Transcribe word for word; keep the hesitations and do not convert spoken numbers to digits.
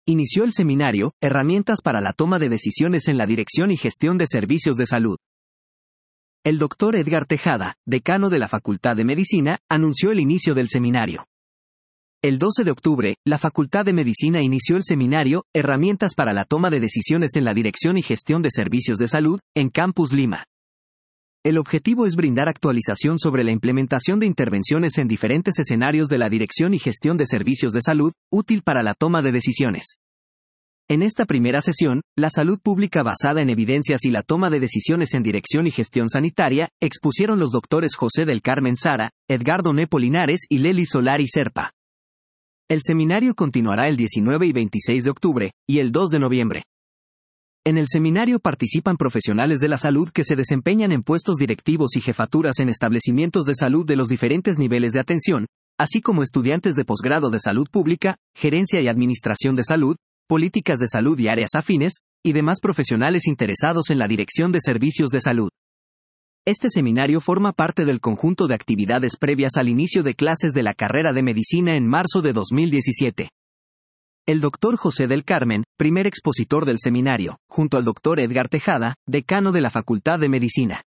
inició el seminario Herramientas para la toma de decisiones en la dirección y gestión de servicios de salud. El doctor Edgar Tejada, decano de la Facultad de Medicina, anunció el inicio del seminario. El doce de octubre, la Facultad de Medicina inició el seminario Herramientas para la toma de decisiones en la dirección y gestión de servicios de salud, en Campus Lima. El objetivo es brindar actualización sobre la implementación de intervenciones en diferentes escenarios de la dirección y gestión de servicios de salud, útil para la toma de decisiones. En esta primera sesión, la salud pública basada en evidencias y la toma de decisiones en dirección y gestión sanitaria, expusieron los doctores José del Carmen Sara, Edgardo Nepo Linares y Lely Solari Serpa. El seminario continuará el diecinueve y veintiséis de octubre, y el dos de noviembre. En el seminario participan profesionales de la salud que se desempeñan en puestos directivos y jefaturas en establecimientos de salud de los diferentes niveles de atención, así como estudiantes de posgrado de salud pública, gerencia y administración de salud, políticas de salud y áreas afines, y demás profesionales interesados en la dirección de servicios de salud. Este seminario forma parte del conjunto de actividades previas al inicio de clases de la carrera de medicina en marzo de dos mil diecisiete. El doctor José del Carmen, primer expositor del seminario, junto al doctor Edgar Tejada, decano de la Facultad de Medicina.